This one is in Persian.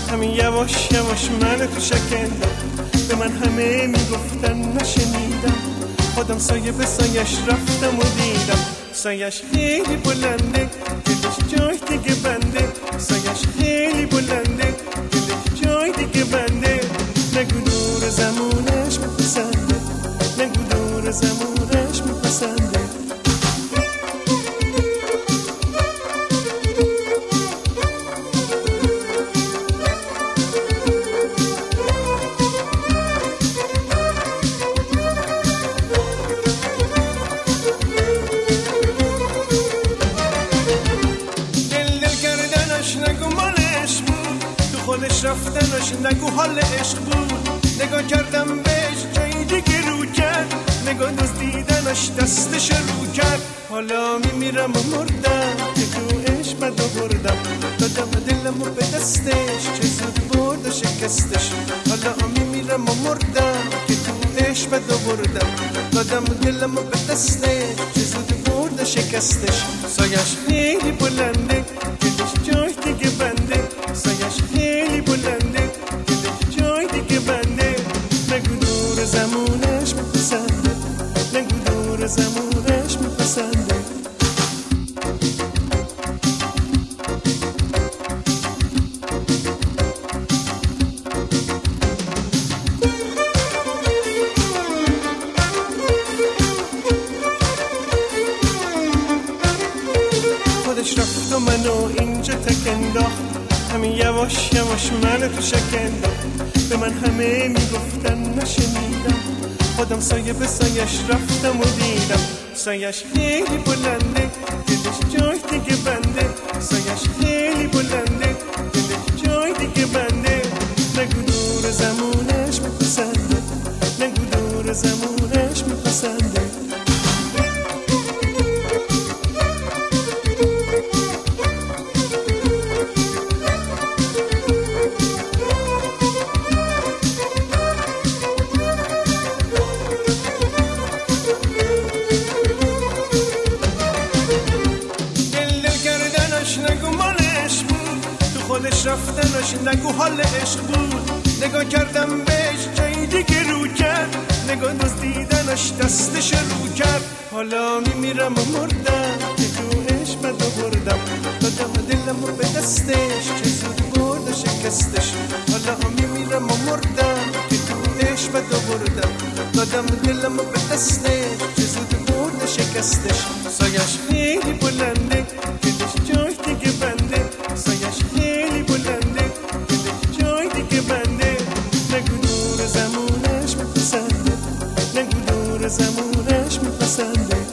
همین یواش یواش منو تو شک انداخت. به من همه میگفتن نشنیدم، خودم سایه به سایش رفتم و دیدم. سایش خیلی بلنده، دلش جای دیگه بنده. سایش خیلی بلنده، دلش جای دیگه بنده. نگو دور زمونش میپسنده، نگو دور زمونش میپسنده. خودش رفتنش نگو حال عشق بود. نگاه کردم بهش جای دیگه رو کرد، نگاه دزدیدنش دستش رو کرد. حالا میمیرم و مردم که تو عشق بد آوردم، دادم دلم و به دستش چه زود برد و شکستش. حالا میمیرم و مردم که تو عشق بد آوردم، دادم دلم و به دستش چه زود برد و شکستش. سایش خیلی بلنده، دلش جای دیگه بنده. سایش خیلی بلنده، دلش جای دیگه بنده. نگو دور زمونش میپسنده، نگو دور زمونش میپسنده. خودش رفت و منو اینجا تک انداخت، همین یواش یواش منو تو شک انداخت. به من همه میگفتن نشنیدم، خودم سایه به سایش رفتم و دیدم. سایش خیلی بلنده، دلش جای دیگه بنده. سایش خیلی بلنده، دلش جای دیگه بنده. نگو دور زمونش میپسنده، نگو دور زمونش میپسنده. نگو مالش بود، تو خودش رفتنش نگو حال عشق بود. نگاه کردم بهش جای دیگه رو کرد، نگاه دزدیدنش دستش رو کرد. حالا میمیرم و مردم که تو عشق بد آوردم، دادم دلم و به دستش چه زود برد و شکستش. حالا میمیرم و مردم که تو عشق بد آوردم، دادم دلم و به دستش چه زود برد و شکستش. سایش خیلی بلنده، دلش جای دیگه بنده. سایش خیلی بلنده، دلش جای دیگه بنده. نگو دور زمونش میپسنده، نگو دور زمونش میپسنده.